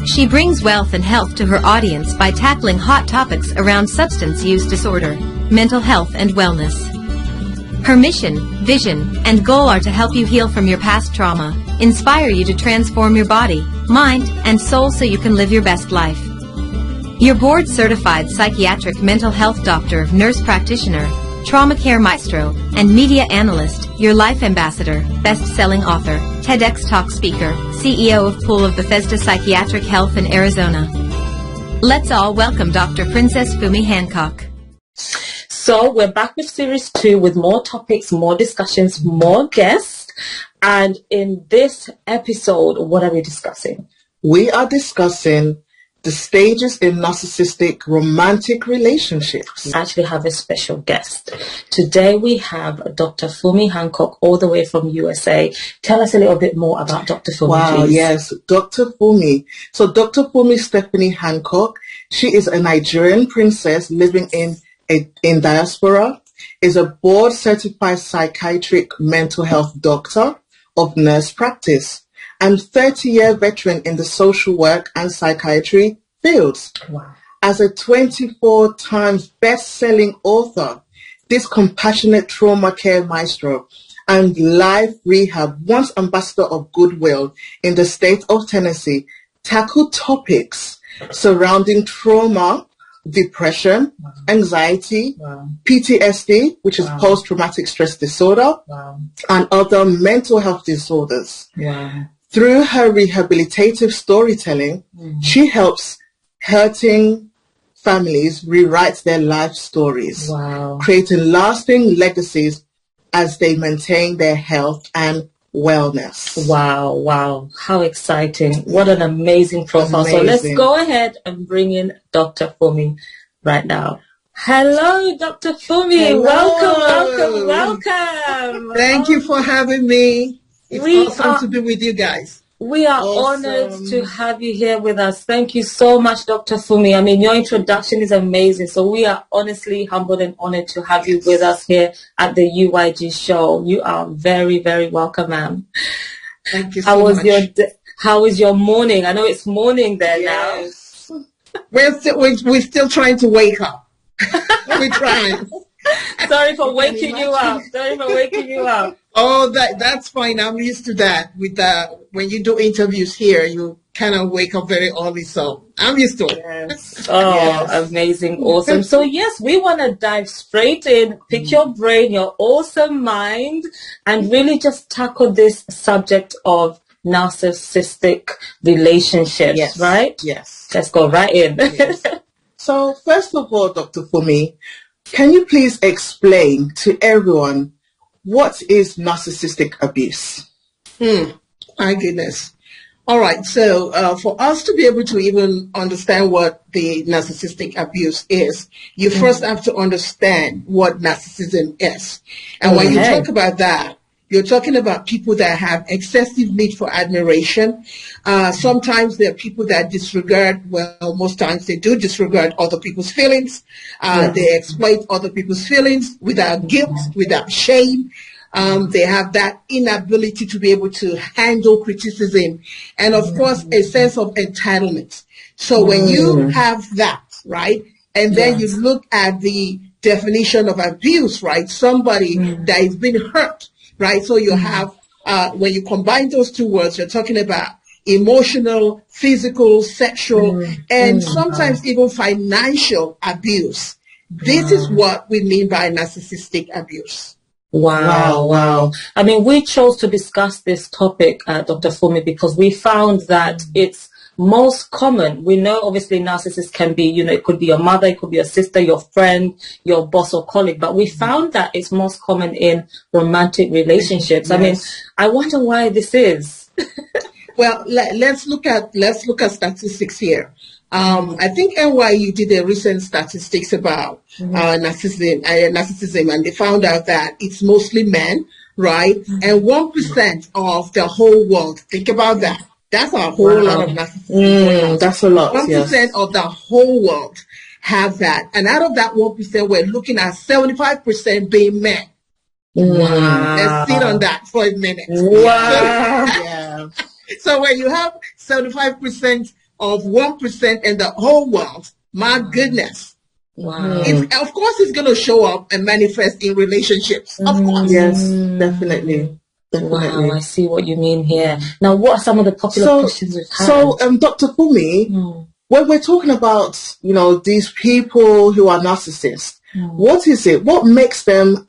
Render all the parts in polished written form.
She brings wealth and health to her audience by tackling hot topics around substance use disorder, mental health and wellness. Her mission, vision, and goal are to help you heal from your past trauma, inspire you to transform your body, mind, and soul so you can live your best life. Your board-certified psychiatric mental health doctor, nurse practitioner, trauma care maestro, and media analyst, your life ambassador, best-selling author, TEDx Talk speaker, CEO of Pool of Bethesda Psychiatric Health in Arizona. Let's all welcome Dr. Princess Fumi Hancock. So we're back with Series 2 with more topics, more discussions, more guests. And in this episode, what are we discussing? We are discussing the stages in narcissistic romantic relationships. We actually have a special guest. Today we have Dr. Fumi Hancock all the way from USA. Tell us a little bit more about Dr. Fumi, Wow, please. yes, Dr. Fumi. So Dr. Fumi Stephanie Hancock, she is a Nigerian princess living in diaspora, is a board-certified psychiatric mental health doctor of nurse practice, and 30-year veteran in the social work and psychiatry fields. Wow. As a 24 times best-selling author, this compassionate trauma care maestro and life rehab once ambassador of goodwill in the state of Tennessee tackled topics surrounding trauma, depression, anxiety, PTSD, which is post-traumatic stress disorder, and other mental health disorders. Through her rehabilitative storytelling, she helps hurting families rewrite their life stories, creating lasting legacies as they maintain their health and wellness. Wow, wow. How exciting. What an amazing profile. Amazing. So let's go ahead and bring in Dr. Fumi right now. Hello, Dr. Fumi. Hello. Welcome. Thank you for having me. It's awesome to be with you guys. We are honored to have you here with us. Thank you so much, Dr. Fumi. I mean, your introduction is amazing. So we are honestly humbled and honored to have you with us here at the UYG show. You are very, very welcome, ma'am. Thank you so much. How was your morning? I know it's morning there now. We're still trying to wake up. We're trying. Sorry for waking you up. Oh, that's fine. I'm used to that. With when you do interviews here, you kind of wake up very early, so I'm used to it. Yes. Oh, yes. Amazing, awesome. So yes, we want to dive straight in, pick your brain, your awesome mind, and really just tackle this subject of narcissistic relationships, right? Yes. Let's go right in. Yes. So first of all, Dr. Fumi, can you please explain to everyone what is narcissistic abuse? My goodness. All right. So for us to be able to even understand what the narcissistic abuse is, you first have to understand what narcissism is. And when you talk about that, you're talking about people that have excessive need for admiration. Sometimes there are people that disregard, well, most times they do disregard other people's feelings. They exploit other people's feelings without guilt, without shame. They have that inability to be able to handle criticism. And of course, a sense of entitlement. So when you have that, right, and then you look at the definition of abuse, right, somebody that has been hurt, right? So you have, when you combine those two words, you're talking about emotional, physical, sexual, and sometimes even financial abuse. This is what we mean by narcissistic abuse. Wow. I mean, we chose to discuss this topic, Dr. Fumi, because we found that it's most common. We know obviously narcissists can be, it could be your mother, it could be your sister, your friend, your boss or colleague, but we found that it's most common in romantic relationships. Yes. I mean, I wonder why this is. Well, let's look at statistics here. I think NYU did a recent statistics about narcissism, and they found out that it's mostly men, right? And 1% of the whole world. Think about that. That's a whole lot of narcissism. That's a lot. 1% of the whole world have that. And out of that 1%, we're looking at 75% being men. Wow. Let's sit on that for a minute. Wow. So when you have 75% of 1% in the whole world, my goodness. Wow. Of course, it's going to show up and manifest in relationships. Of course. Yes, definitely. Wow, I see what you mean here. Now, what are some of the popular questions we've had? So, Dr. Fumi, when we're talking about, these people who are narcissists, what is it? What makes them,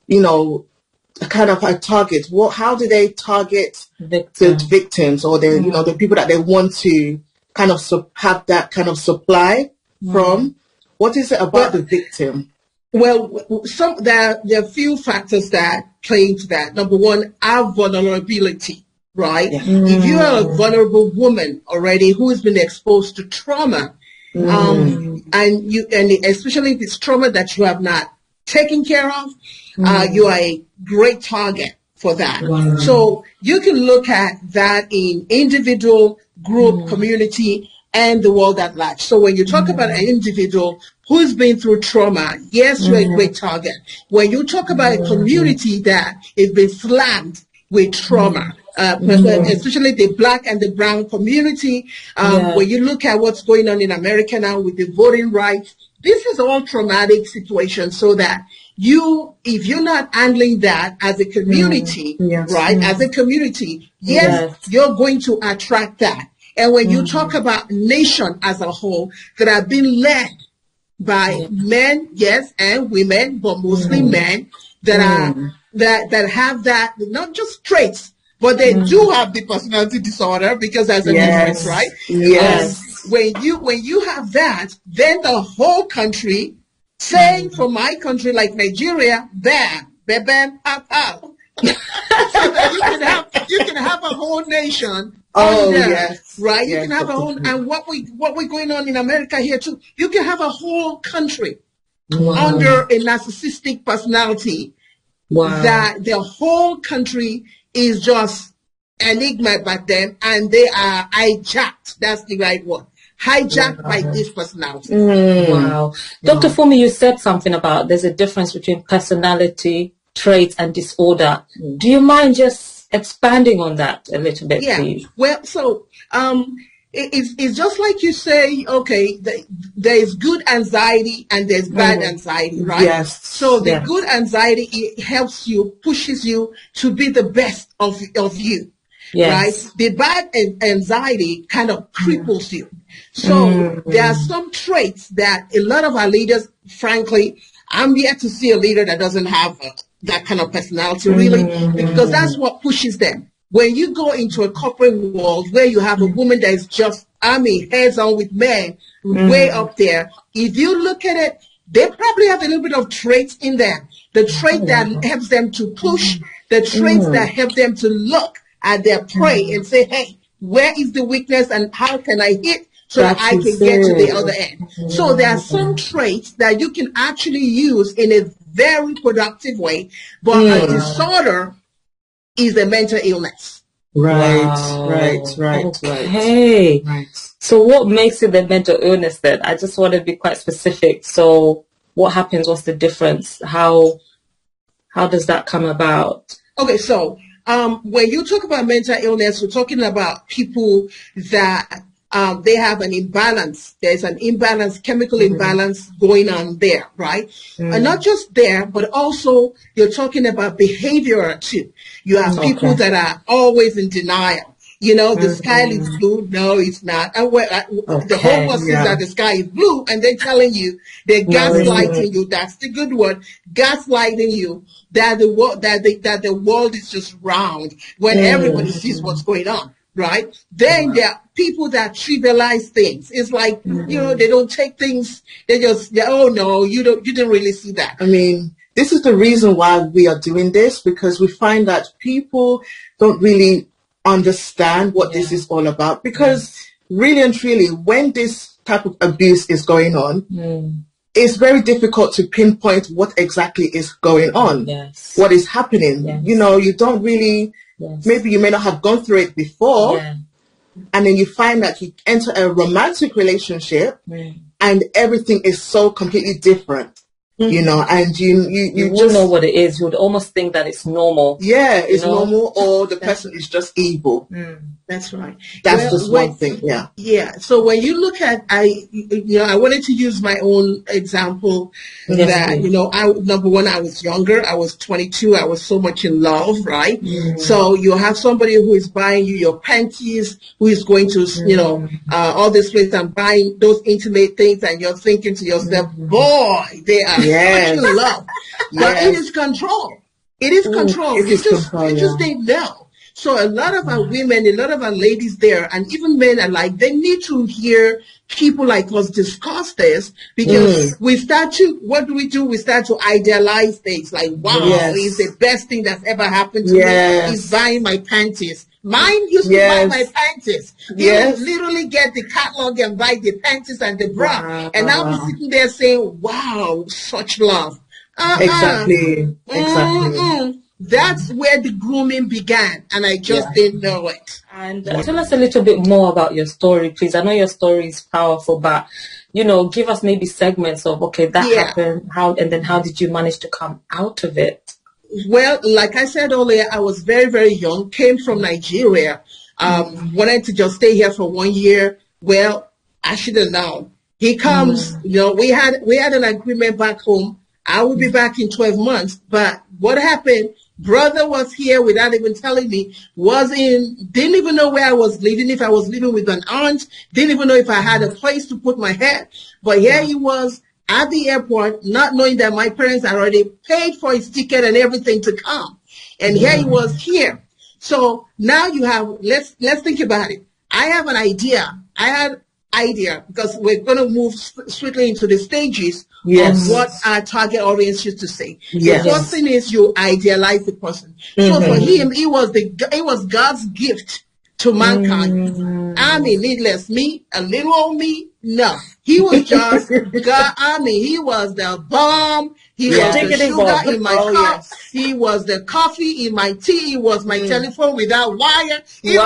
kind of a target? How do they target the victims or the people that they want to kind of have that kind of supply from? What is it about the victim? Well, there are a few factors that play into that. Number one, our vulnerability, right? Yeah. If you are a vulnerable woman already who has been exposed to trauma, and especially if it's trauma that you have not taken care of, you are a great target for that. Wow. So you can look at that in individual, group, community, and the world at large. So when you talk about an individual who's been through trauma, yes, you're a great target. When you talk about a community that has been slammed with trauma, especially the Black and the brown community, when you look at what's going on in America now with the voting rights, this is all traumatic situation, so that if you're not handling that as a community, right, as a community, you're going to attract that. And when you talk about nation as a whole that have been led by men, yes, and women, but mostly men that are that have that, not just traits, but they do have the personality disorder, because there's a difference, right? Yes. When you have that, then the whole country, saying for my country like Nigeria, bam, bam, bam, pow, pow. So that you can have a whole nation. Oh, yes. Right? You can have a whole, and what we're going on in America here too, you can have a whole country under a narcissistic personality. Wow. That the whole country is just enigma by them, and they are hijacked. That's the right word. Hijacked by this personality. Wow. Dr. Fumi, you said something about there's a difference between personality, traits, and disorder. Do you mind just expanding on that a little bit, please? Well, so it's just like you say, okay, there is good anxiety and there's bad anxiety, right? Yes. So the good anxiety, it helps you, pushes you to be the best of you. Yes. Right? The bad anxiety kind of cripples you. So there are some traits that a lot of our leaders, frankly, I'm yet to see a leader that doesn't have that kind of personality, really, because that's what pushes them. When you go into a corporate world where you have a woman that is just, heads on with men, way up there, if you look at it, they probably have a little bit of traits in there. The trait that helps them to push, the traits that help them to look at their prey and say, hey, where is the weakness and how can I hit so that I can get to the other end? So there are some traits that you can actually use in a very productive way, but a disorder is a mental illness. Right. Okay. Right. So what makes it the mental illness then? I just want to be quite specific. So what happens? What's the difference? How does that come about? Okay, so when you talk about mental illness, we're talking about people that they have an imbalance. There's an imbalance, chemical imbalance going on there, right? And not just there, but also you're talking about behavior too. You have people that are always in denial. The sky is blue. No, it's not. And the whole world says that the sky is blue, and they're telling you, they're gaslighting you. That's the good word. Gaslighting you that the world is just round when everybody sees what's going on. Right? Then there are people that trivialize things. It's like, they don't take things, they just, oh no, you didn't really see that. This is the reason why we are doing this, because we find that people don't really understand what this is all about, because really and truly, when this type of abuse is going on, it's very difficult to pinpoint what exactly is going on, what is happening. You don't really, maybe you may not have gone through it before, and then you find that you enter a romantic relationship and everything is so completely different. you know, and you You just wouldn't know what it is. You would almost think that it's normal. yeah, it's you know? normal, or the person is just evil. That's right. That's just one thing. Yeah. Yeah. So when you look at, I wanted to use my own example Yes, that, please. you know, number one, I was younger. I was 22. I was so much in love, right? So you have somebody who is buying you your panties, who is going to, you know, all this place and buying those intimate things, and you're thinking to yourself, boy, they are Yes. such in love. But it is control. It is control. it is control, You just didn't know. So a lot of our women, a lot of our ladies there, and even men alike, they need to hear people like us discuss this, because we start to, what do? We start to idealize things like, wow, it's the best thing that's ever happened to me is buying my panties. Mine used to buy my panties. He would literally get the catalog and buy the panties and the bra. Wow. And I'll be sitting there saying, wow, such love. Exactly. That's where the grooming began, and I just didn't know it. And tell us a little bit more about your story, please. I know your story is powerful, but, you know, give us maybe segments of, okay, that happened, and then how did you manage to come out of it? Well, like I said earlier, I was very, very young, came from Nigeria, wanted to just stay here for 1 year. Well, I should have known. He comes, you know, we had an agreement back home. I will be back in 12 months. But what happened? Brother was here without even telling me, didn't even know where I was living, if I was living with an aunt, didn't even know if I had a place to put my head. But here he was at the airport, not knowing that my parents had already paid for his ticket and everything to come. And here he was here. So now you have, let's think about it. I have an idea. Because we're going to move swiftly into the stages of what our target audience used to say. The first thing is you idealize the person. So for him, it was God's gift to mankind. I mean, needless me, a little old me, no. He was just God. I mean, he was the bomb. He was the sugar in my cup. He was the coffee in my tea. He was my telephone without wire.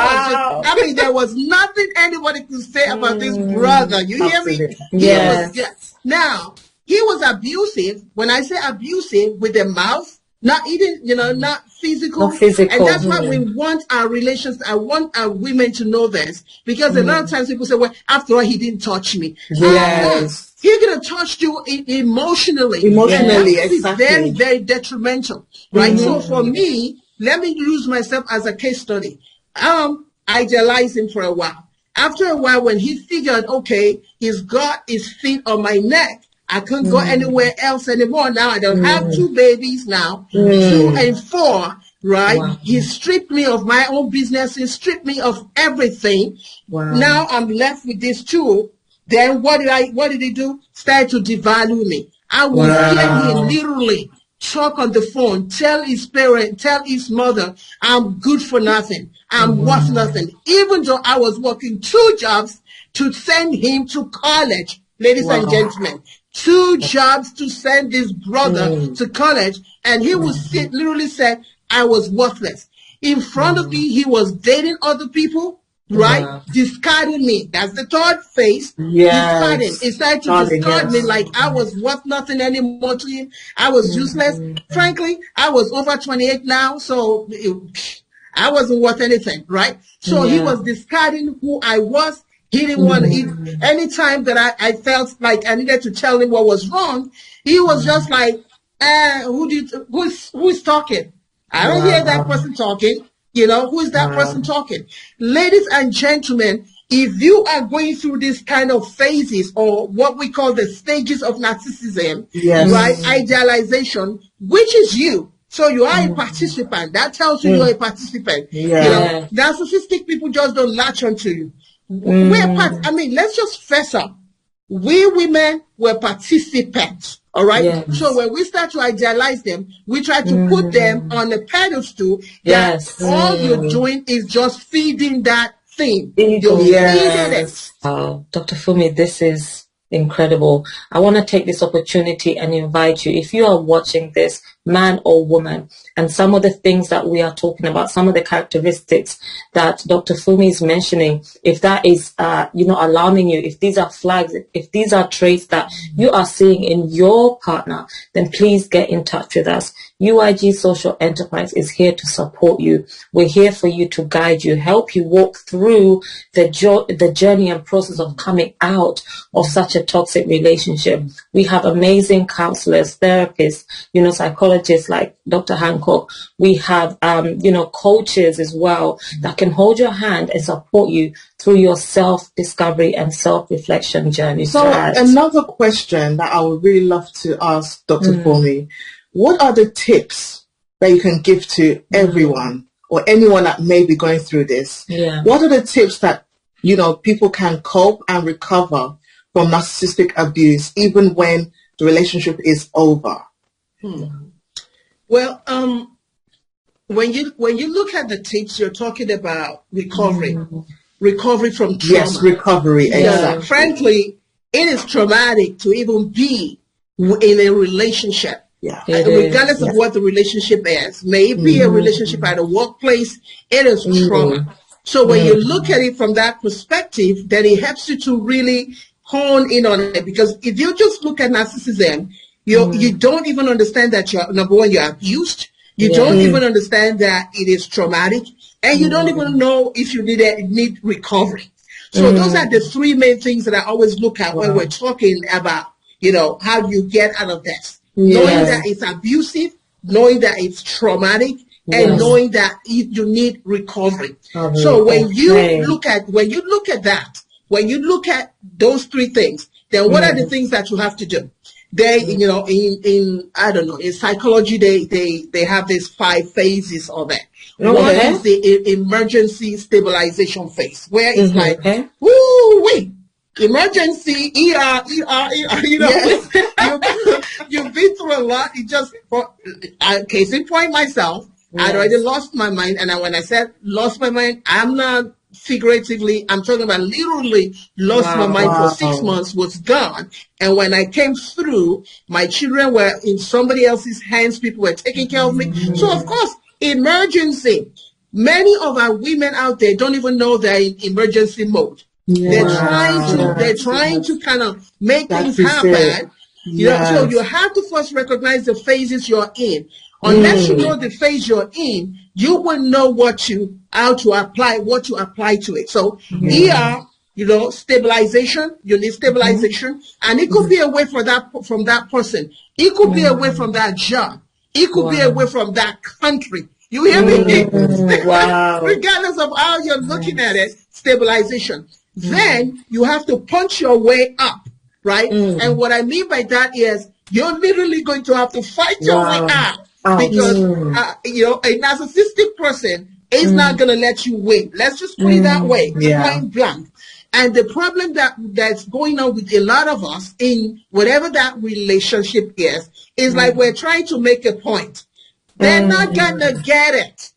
I mean, there was nothing anybody could say about this brother. You hear me? Yes. Now, he was abusive. When I say abusive, with the mouth, not even, not physical. Not physical. And that's why we want our relations. I want our women to know this, because a lot of times people say, well, after all, he didn't touch me. Yes. He's going to touch you emotionally. Exactly. Very, very detrimental, right? So for me, let me use myself as a case study. Idealized him for a while. After a while, when he figured, okay, he's got his feet on my neck, I couldn't go anywhere else anymore. Now I don't have 2 babies now, 2 and 4, right? Wow. He stripped me of my own business. He stripped me of everything. Wow. Now I'm left with these 2. Then what did he do? Started to devalue me. I would hear him literally talk on the phone, tell his parent, tell his mother, I'm good for nothing. I'm worth nothing. Even though I was working 2 jobs to send him to college, ladies and gentlemen. 2 jobs to send this brother to college, and he would literally said I was worthless. In front of me, he was dating other people, right? Discarding me. That's the third phase. Discarding. He started to discard me like I was worth nothing anymore to him. I was useless. Frankly, I was over 28 now, so I wasn't worth anything, right? So he was discarding who I was. He didn't want to, any time that I felt like I needed to tell him what was wrong, he was just like, who's talking? I don't hear that person talking. Who is that person talking? Ladies and gentlemen, if you are going through this kind of phases, or what we call the stages of narcissism, right? Idealization, which is you. So you are a participant. That tells you you're a participant. Narcissistic people just don't latch onto you. Let's just fess up. We women were participants, all right? Yes. So when we start to idealize them, we try to put them on a pedestal that all you're doing is just feeding that thing. You're feeding it. Dr. Funmi, this is incredible. I want to take this opportunity and invite you, if you are watching this, man or woman. And some of the things that we are talking about, some of the characteristics that Dr. Funmi is mentioning, if that is, alarming you, if these are flags, if these are traits that you are seeing in your partner, then please get in touch with us. UIG Social Enterprise is here to support you. We're here for you, to guide you, help you walk through the journey and process of coming out of such a toxic relationship. We have amazing counselors, therapists, psychologists like Dr. Hancock. We have, coaches as well that can hold your hand and support you through your self-discovery and self-reflection journey. So another question that I would really love to ask Dr. Funmi, what are the tips that you can give to everyone or anyone that may be going through this? Yeah. What are the tips that, people can cope and recover from narcissistic abuse even when the relationship is over? Well, when you look at the tips, you're talking about recovery from trauma. Yes, recovery. Exactly. Frankly, it is traumatic to even be in a relationship. Yeah. Regardless of what the relationship is, maybe a relationship at a workplace, it is trauma. So when you look at it from that perspective, then it helps you to really hone in on it. Because if you just look at narcissism, you don't even understand that number one, you're abused. You don't even understand that it is traumatic, and you don't even know if you need recovery. So those are the three main things that I always look at when we're talking about, how do you get out of this? Knowing that it's abusive, knowing that it's traumatic, and knowing that you need recovery. So when you look at that, when you look at those three things, then what are the things that you have to do? They, in psychology, they have these 5 phases of it. One is the emergency stabilization phase, where it's like, woo-wee, emergency, ER, you've been through a lot. It just, case in point myself, I'd already lost my mind. And when I said lost my mind, I'm not figuratively, I'm talking about literally lost my mind for 6 months, was gone. And when I came through, my children were in somebody else's hands. People were taking care of me. So, of course, emergency. Many of our women out there don't even know they're in emergency mode. They're trying to kind of make things happen. So you have to first recognize the phases you're in. Unless you know the phase you're in, you will know how to apply to it. So ER, stabilization, you need stabilization, and it could be away from that person. It could be away from that job. It could be away from that country. You hear me? Regardless of how you're looking at it, stabilization. Then you have to punch your way up, right? And what I mean by that is you're literally going to have to fight your way up. Because, a narcissistic person is not going to let you win. Let's just put it that way, point blank. And the problem that's going on with a lot of us in whatever that relationship is like we're trying to make a point. They're not going to get it.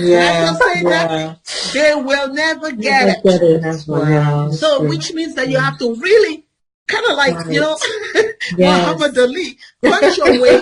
They will never get it. So, which means that you have to really kind of like, Muhammad Ali, punch your way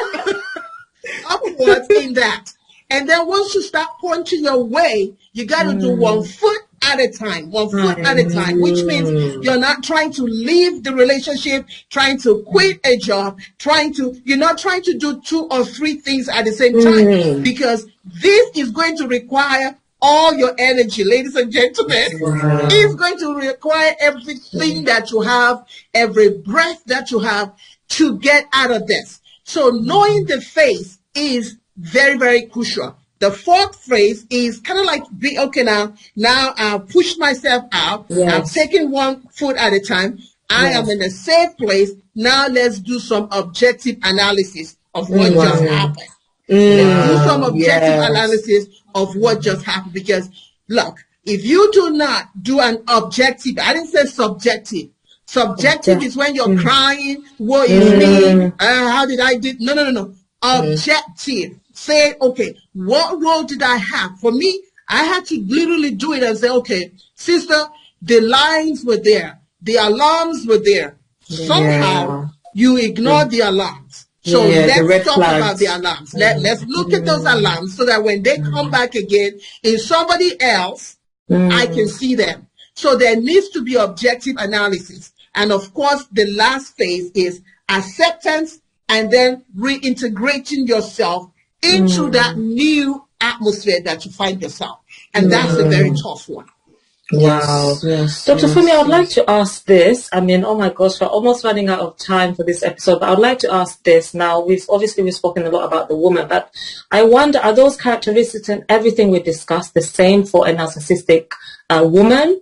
upwards in that. And then once you start punching your way, you got to do 1 foot at a time, which means you're not trying to leave the relationship, trying to quit a job, you're not trying to do 2 or 3 things at the same time, because this is going to require all your energy, ladies and gentlemen. It's going to require everything that you have, every breath that you have to get out of this. So knowing the phase is very, very crucial. The 4th phase is kind of like, now I've pushed myself out. I'm taking 1 foot at a time. I am in a safe place. Now let's do some objective analysis of what just happened. Let's do some objective analysis of what just happened. Because, look, if you do not do an objective, I didn't say subjective. Subjective is when you're crying, what is me? How did I do? No. Objective. Say, okay, what role did I have? For me, I had to literally do it and say, okay, sister, the lines were there. The alarms were there. Somehow, you ignored the alarms. So the red let's talk flags. about the alarms. Let's look at those alarms so that when they come back again in somebody else, I can see them. So there needs to be objective analysis. And of course, the last phase is acceptance and then reintegrating yourself into that new atmosphere that you find yourself. And that's a very tough one. Wow. Yes, Dr. Fumi, I would like to ask this. I mean, oh my gosh, we're almost running out of time for this episode, but I would like to ask this. Now, we've spoken a lot about the woman, but I wonder, are those characteristics and everything we discussed the same for a narcissistic woman?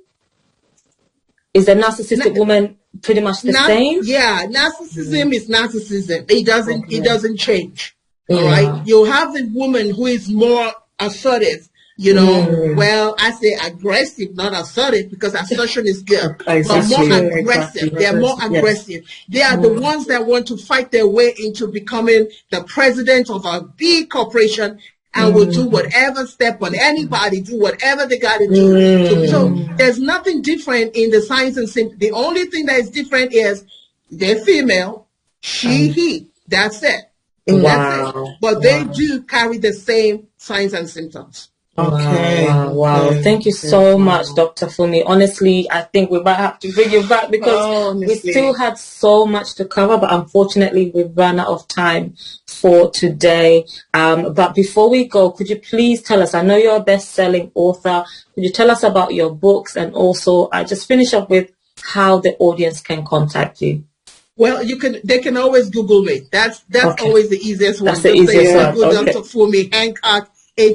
Is a narcissistic woman pretty much the same? Yeah, narcissism is narcissism. It doesn't change. All right. You have the woman who is more assertive. You know, well, I say aggressive, not assertive, because assertion is good. But more aggressive. They're more aggressive. They are the ones that want to fight their way into becoming the president of a big corporation and will do whatever, step on anybody, do whatever they got to do. So there's nothing different in the signs and symptoms. The only thing that is different is they're female, she, he. That's it. That's it. But they do carry the same signs and symptoms. Okay. Wow. Thank you so much, Dr. Fumi. Honestly, I think we might have to bring you back because we still had so much to cover, but unfortunately we've run out of time for today. But before we go, could you please tell us, I know you're a best-selling author, could you tell us about your books, and also just finish up with how the audience can contact you? Well, they can always Google me. That's always the easiest one. That's the easiest one. Google Dr. Fumi Hancock,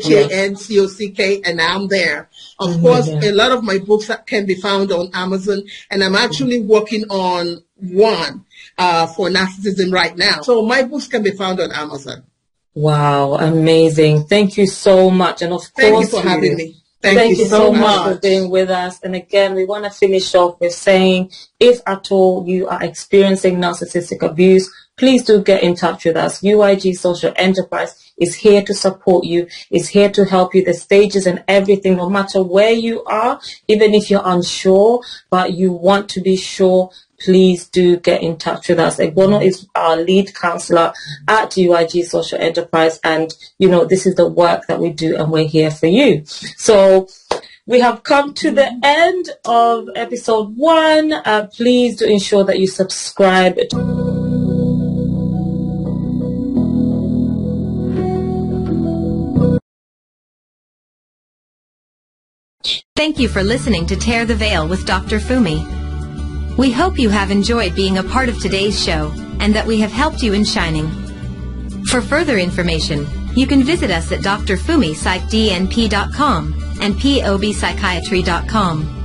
Hancock, and I'm there. Of course, a lot of my books can be found on Amazon, and I'm actually working on one for narcissism right now. So my books can be found on Amazon. Wow, amazing. Thank you so much. And of course, thank you for having me. Thank you so much for being with us. And again, we want to finish off with saying, if at all you are experiencing narcissistic abuse, please do get in touch with us. UIG Social Enterprise is here to support you, is here to help you. The stages and everything, no matter where you are, even if you're unsure, but you want to be sure, please do get in touch with us. Egbono is our lead counselor at UIG Social Enterprise, and this is the work that we do, and we're here for you. So we have come to the end of episode 1. Please do ensure that you subscribe. Thank you for listening to Tear the Veil with Dr. Fumi. We hope you have enjoyed being a part of today's show and that we have helped you in shining. For further information, you can visit us at drfumiPsychdnp.com and pobpsychiatry.com.